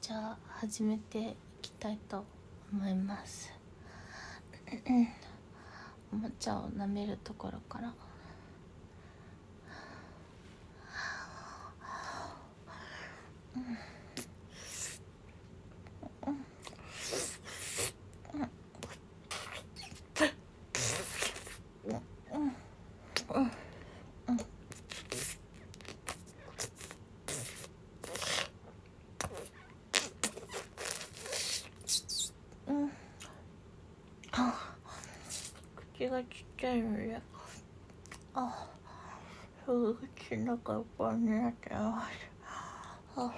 じゃあ始めていきたいと思いますおもちゃを舐めるところから口がちっちゃいのですぐ口の中いっぱいになってます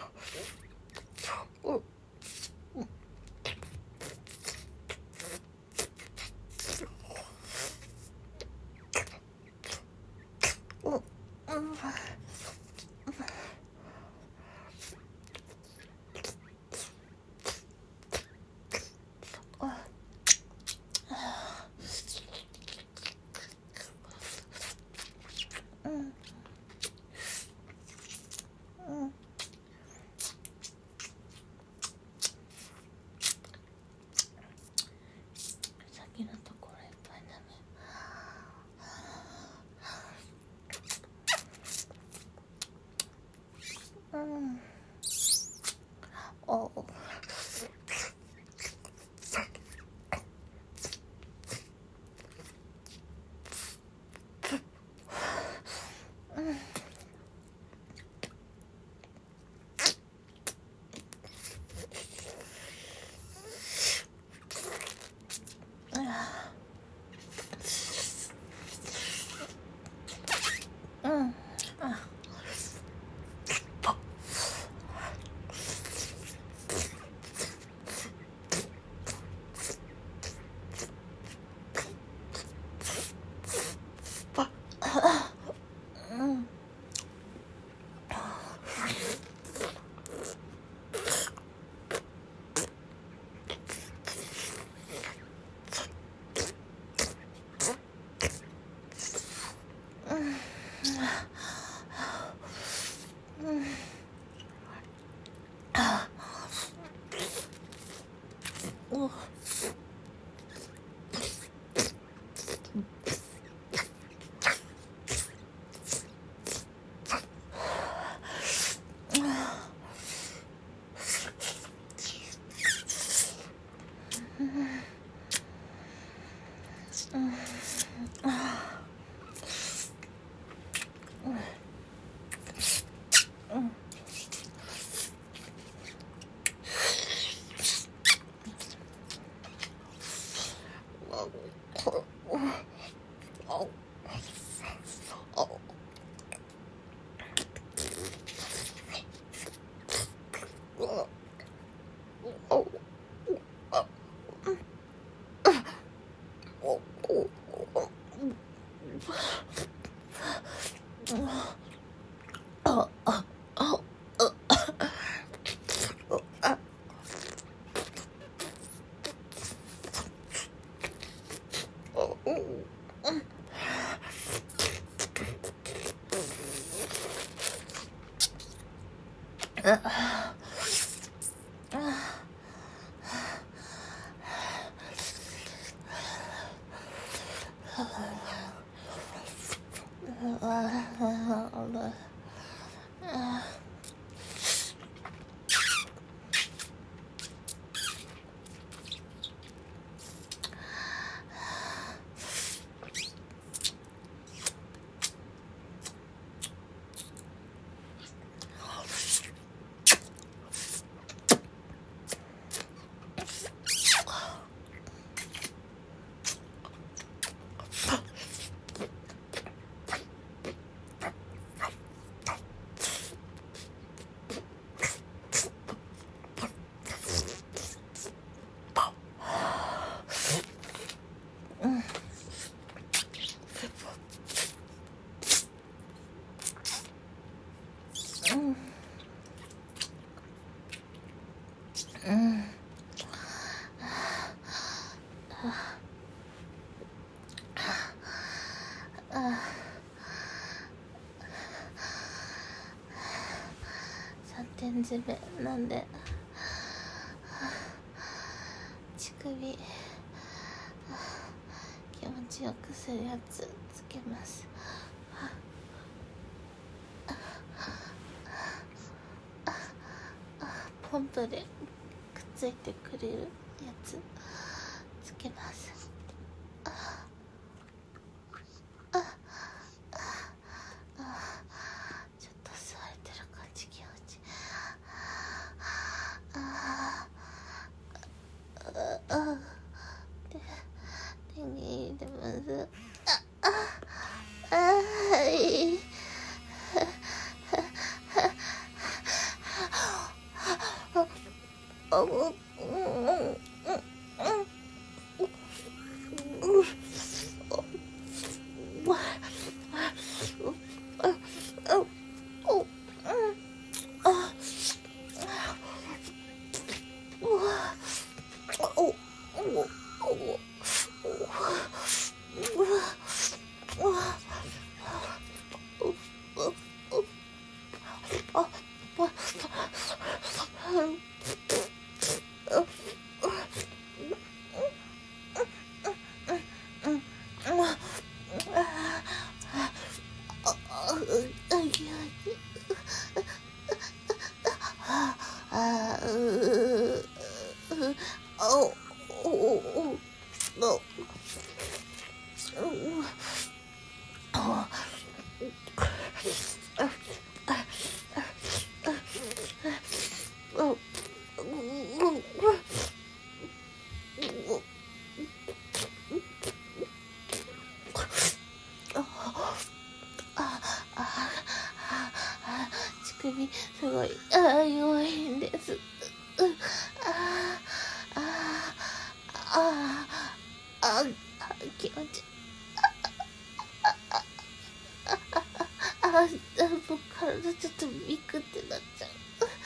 先のところいっぱいだね3点締めなんで首気持ちよくするやつつけます。ポンプでくっついてくれるやつつけます。ちょっと吸われてる感じ気持ちいい。手に入れます。乳首すごい弱いんです。気持ち僕体ちょっとビクってなっちゃう。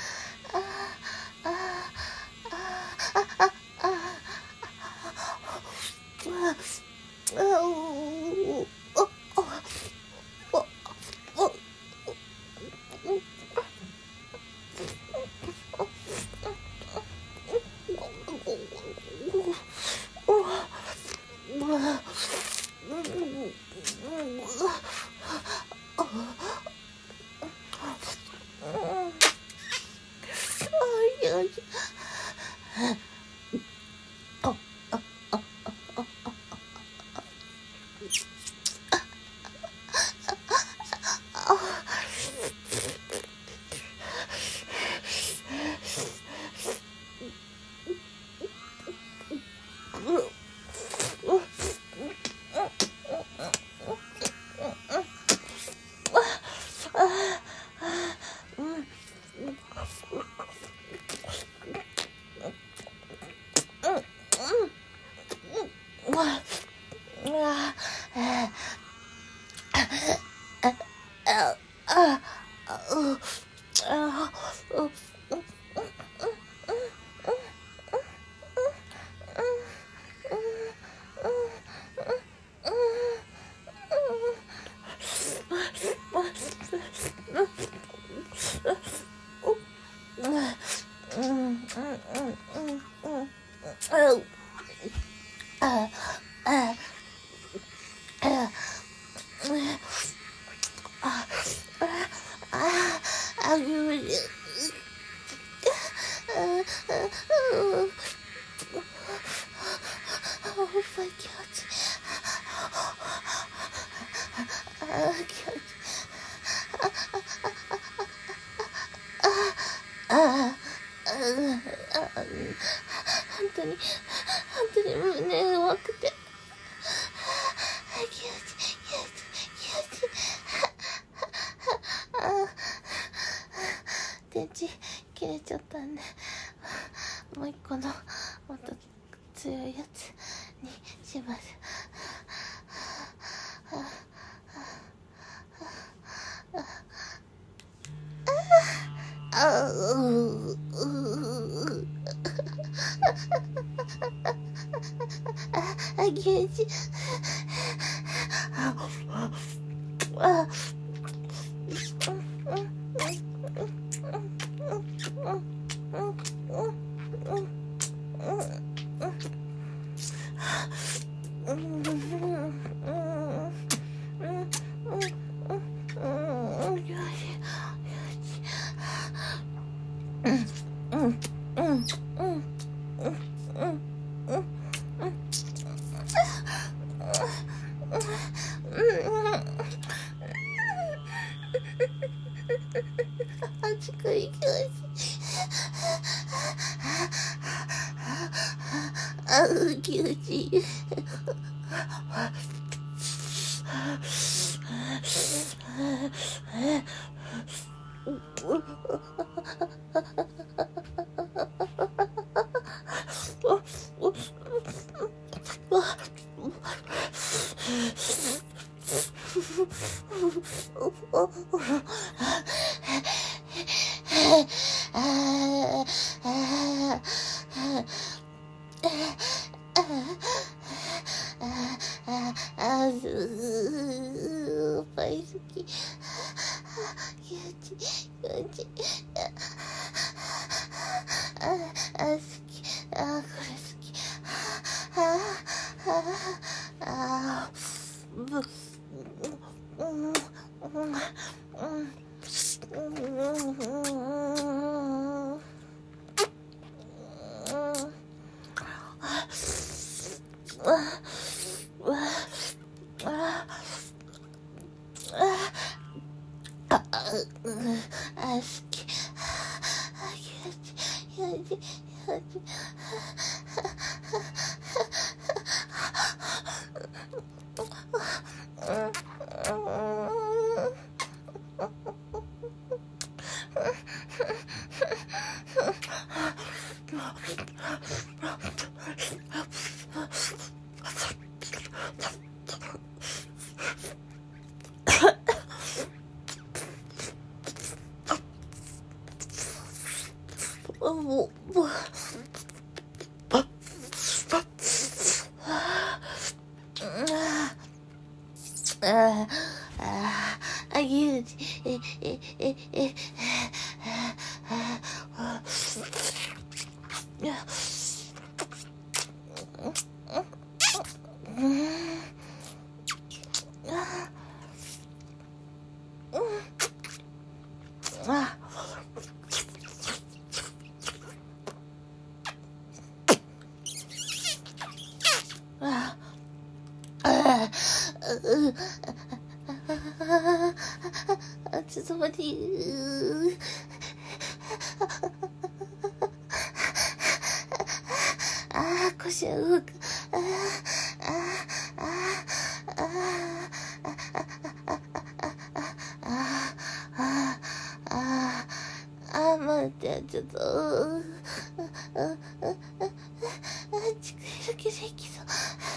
本当に胸が弱くて電池切れちゃったんでもう一個のもっと強いやつにします。気持ち足首気持ちいい。気持ちいい。パイ好き。気持ちいい。気持ちいい。好き。これ好き。好き。ちょっと待って。腰が動く。待って、ちょっと。ちくいだけでいきそう。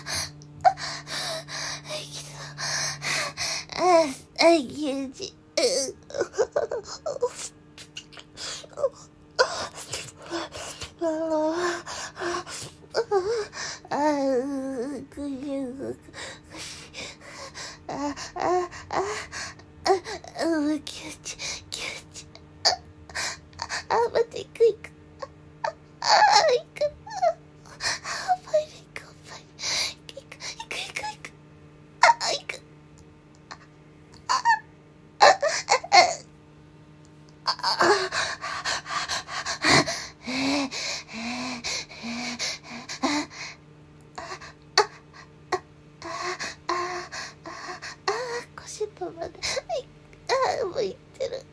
気持ちいい。待って、行く。腰とまで。もう行ってる。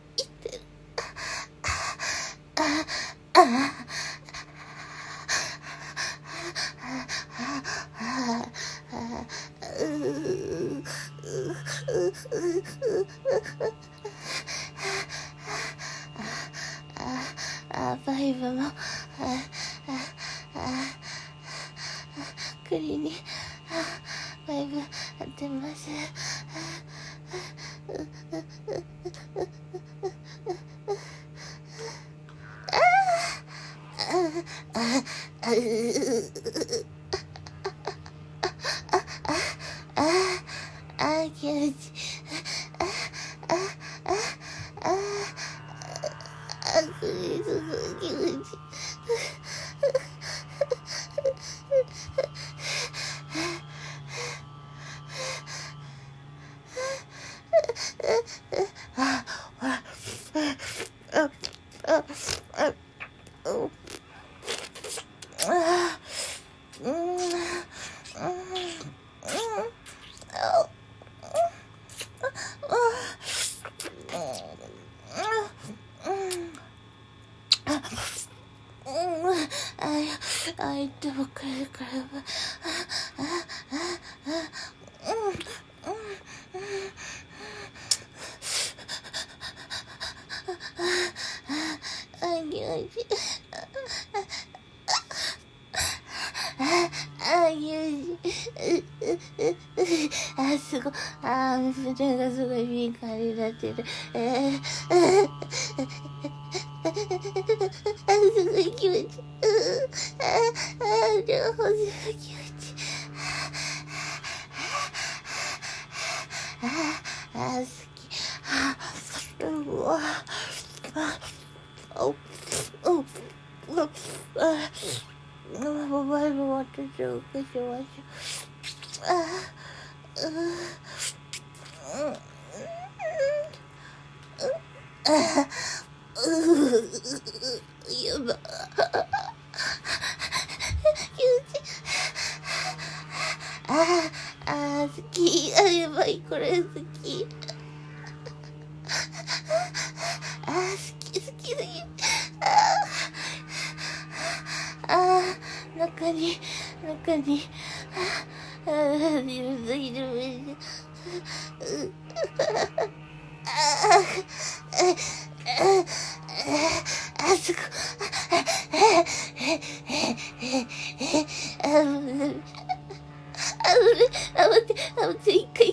バイブも栗にバイブ当てます。気持ちいい。これすごい気持ちいい。 相手ばっかりだからやばい。すごい。胸がすごい敏感になってる。すごい気持ちいい。両方すごい気持ちいい。好き。うわ。前も私を受けしましょやば。好き。やばい、これ好き。好きすぎ。中にいる。すごい。待って、一回、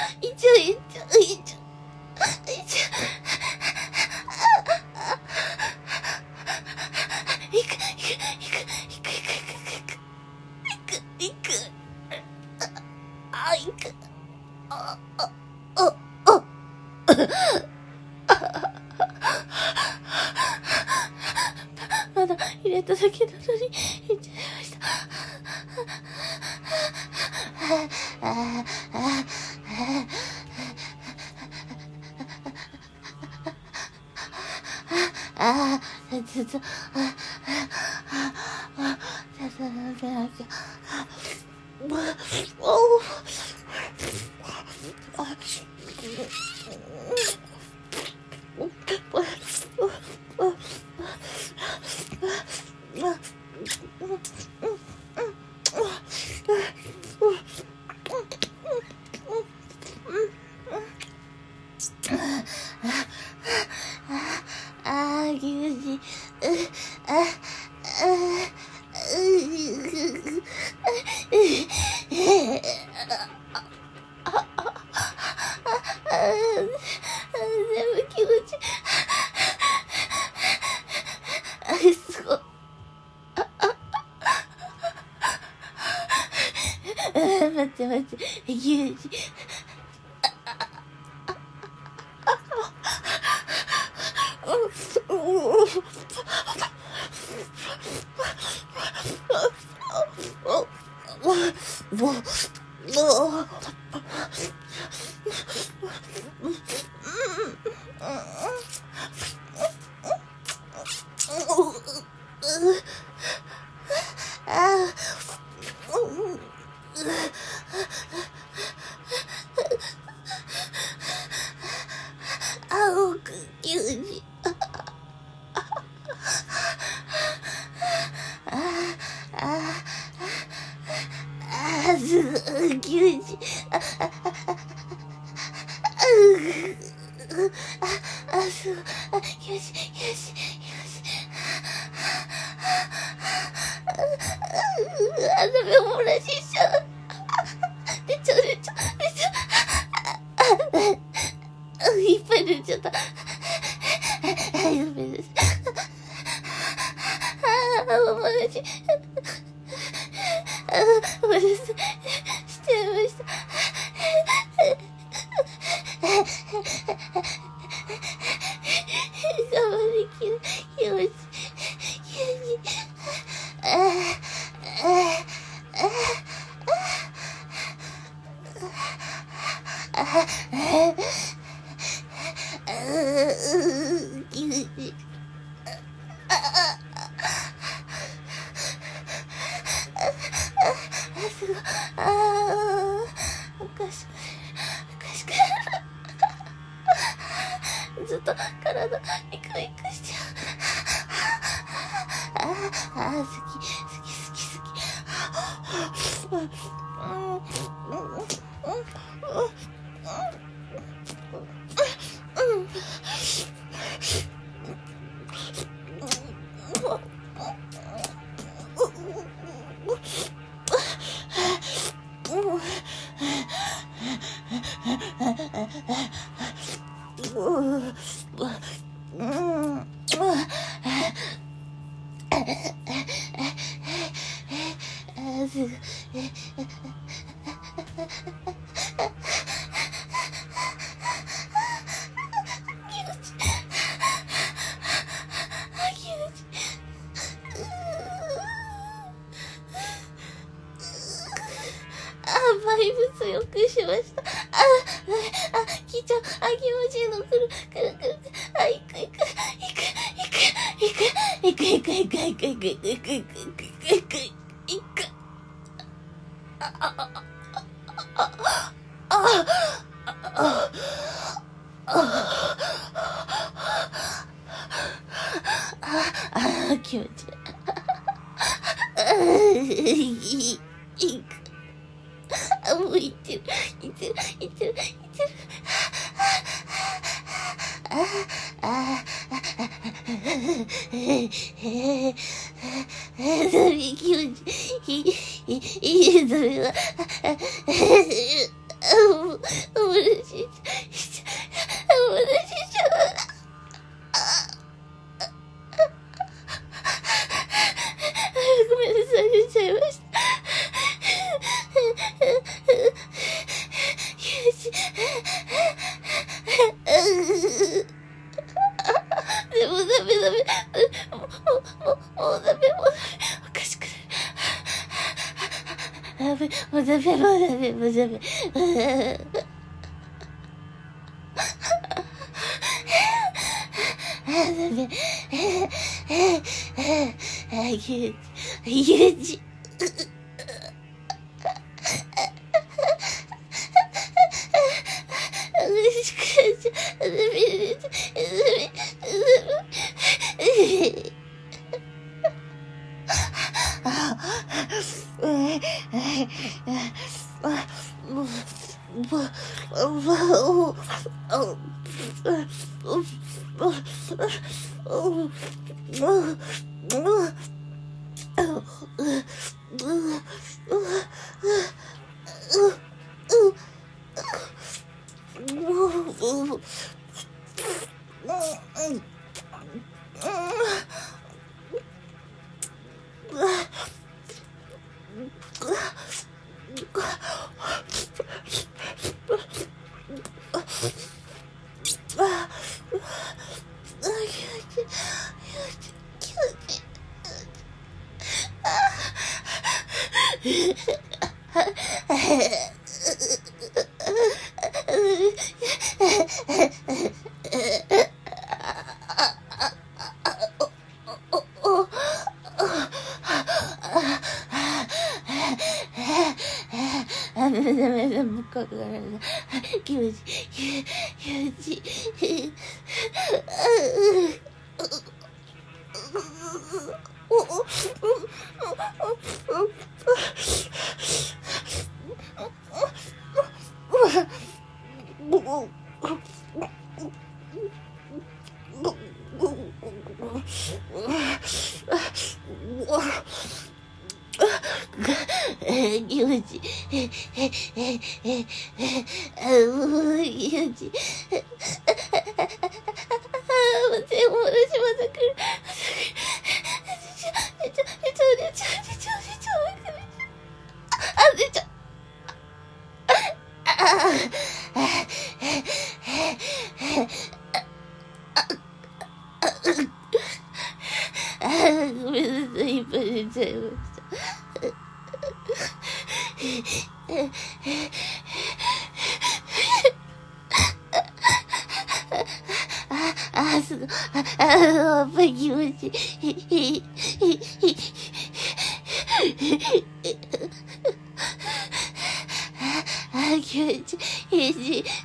まだ入れただけなのに入っちゃいました。ちょっと飲めなきゃ。全部気持ちいい。すごい。待って、牛耳。いっぱい出ちゃった。やべです。おまじ。おまじしてました。我慢できる気持ち。おかしくずっと体ビクビクしちゃう。好きバイブスよくしました。気持ちいいのくる。気持ちいい。もういってる。気持ちいい。それはおもらしちゃごめんなさい、出ちゃいました。でもダメ。もうダメ。おかしくなる。もうダメ。気持ちいい。ごめんなさい、いっぱい出ちゃいました。すごい。やっぱり気持ちいい。気持ちいい。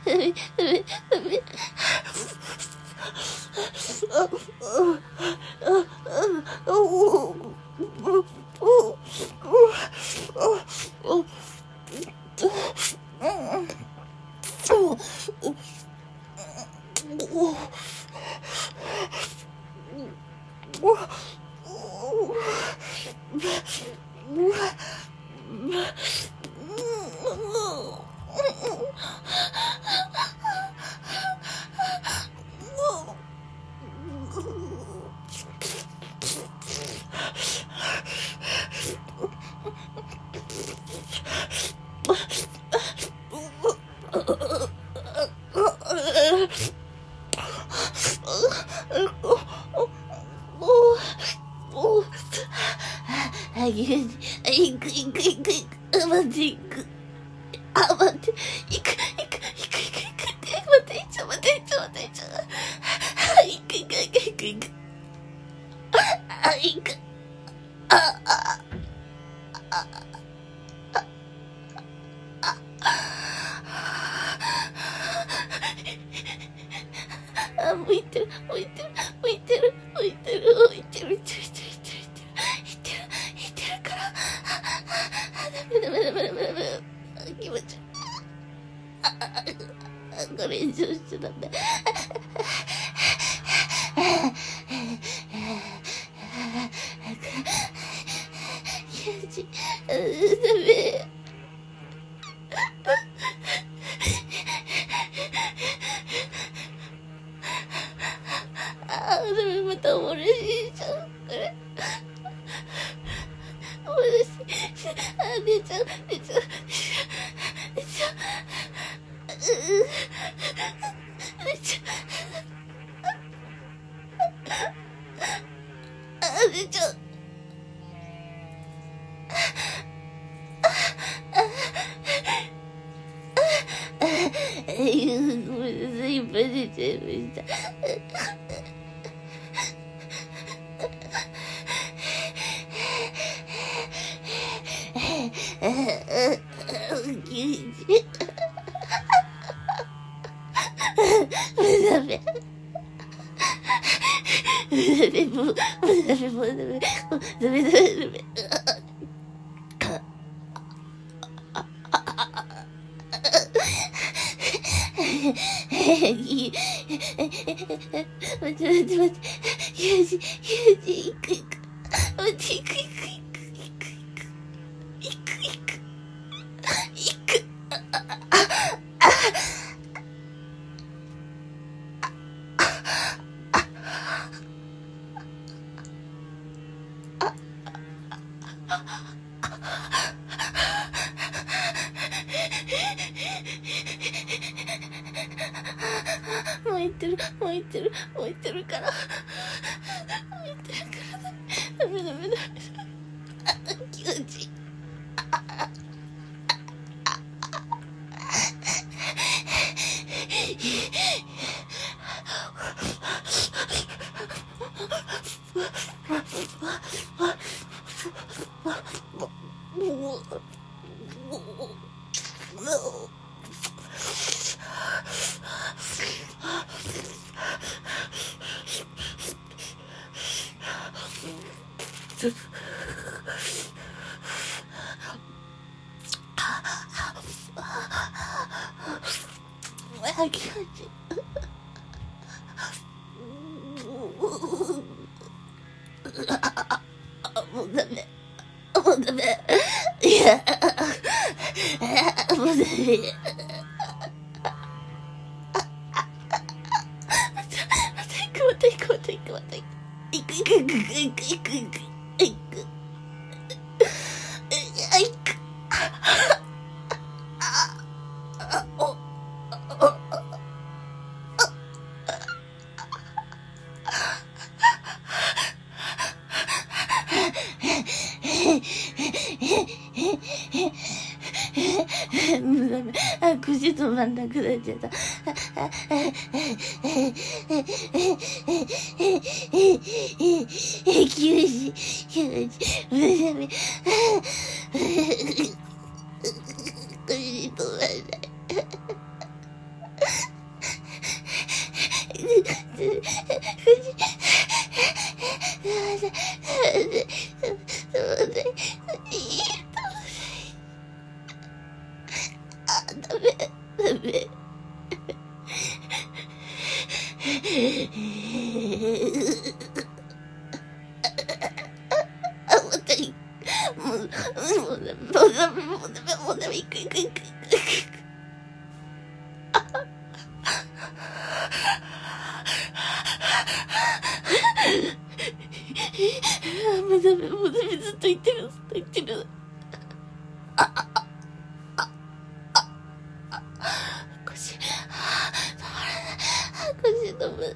口止まんなくなっちゃった。 行く。もうダメ、ずっと言ってる。腰、止まらない。腰止まらない。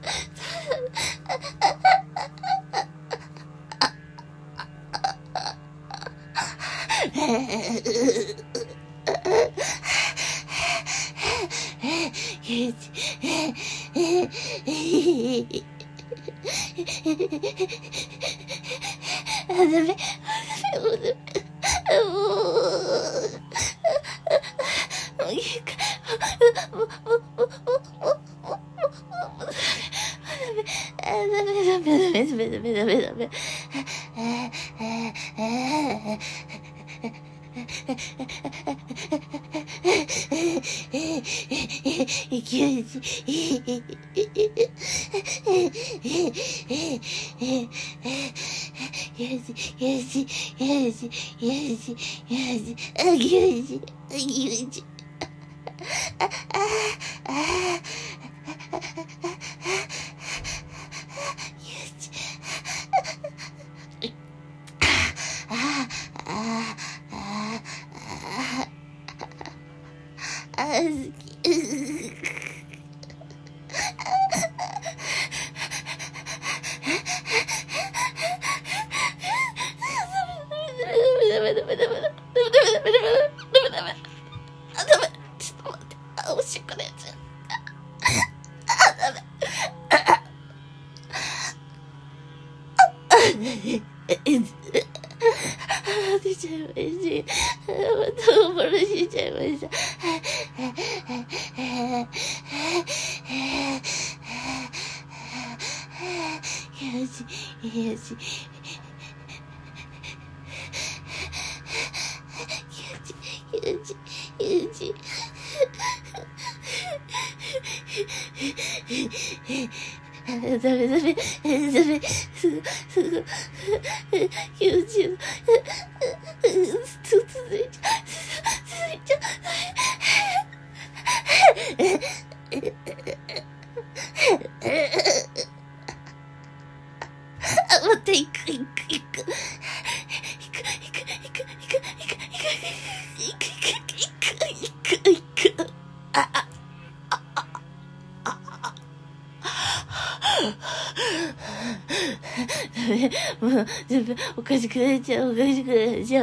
おかしくなっちゃう。待って、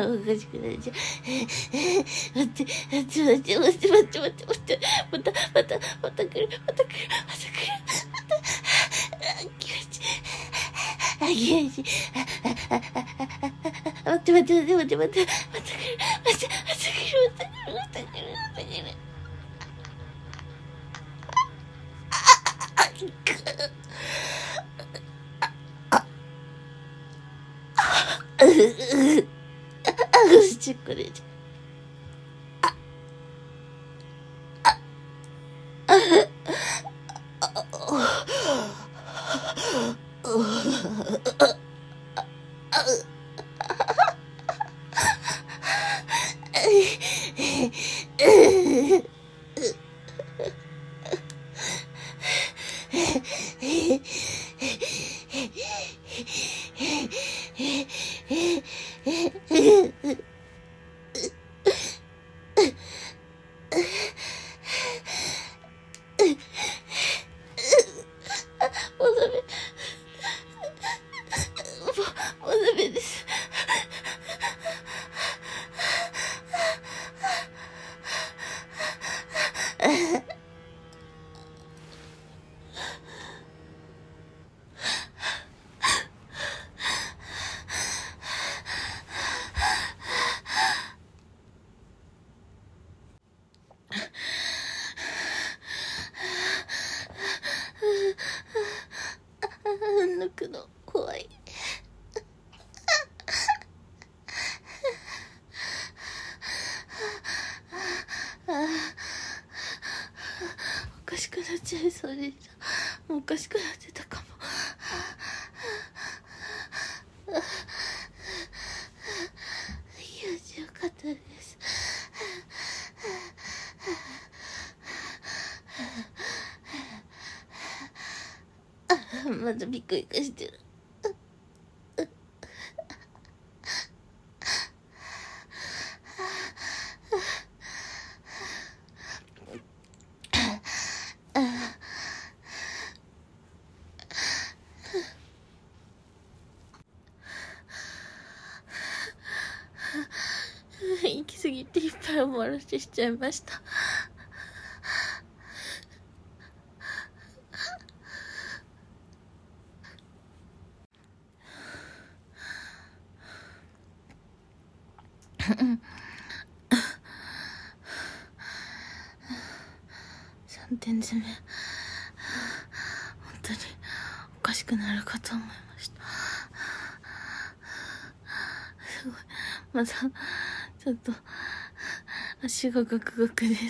また来る。気持ちいい。待って、また来る。ちっこれち抜くの怖い。おかしくなっちゃいそうでした。もうおかしくなってたかも。よかったです。 まずビクビクしてる。行き過ぎていっぱいおもらししちゃいました。3点詰め、本当におかしくなるかと思いました。すごい、まだちょっと足がガクガクです。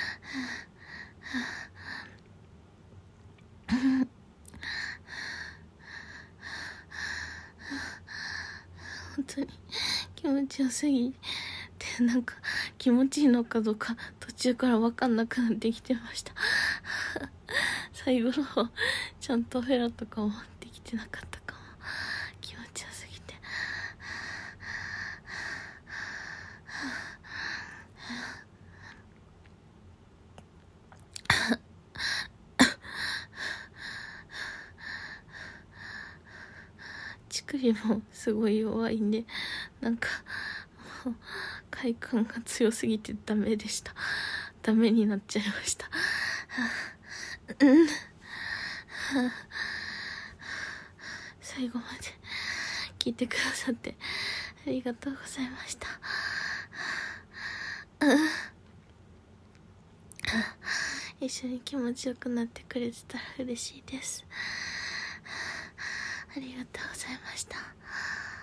本当に気持ちよすぎて、なんか気持ちいいのかどうか途中から分かんなくなってきてました。最後の方ちゃんとフェラとかもできてなかったかも。気持ちよすぎて乳首もすごい弱いんで、なんかもう快感が強すぎてダメでした。ダメになっちゃいました。最後まで聞いてくださってありがとうございました。一緒に気持ちよくなってくれてたら嬉しいです。ありがとうございました。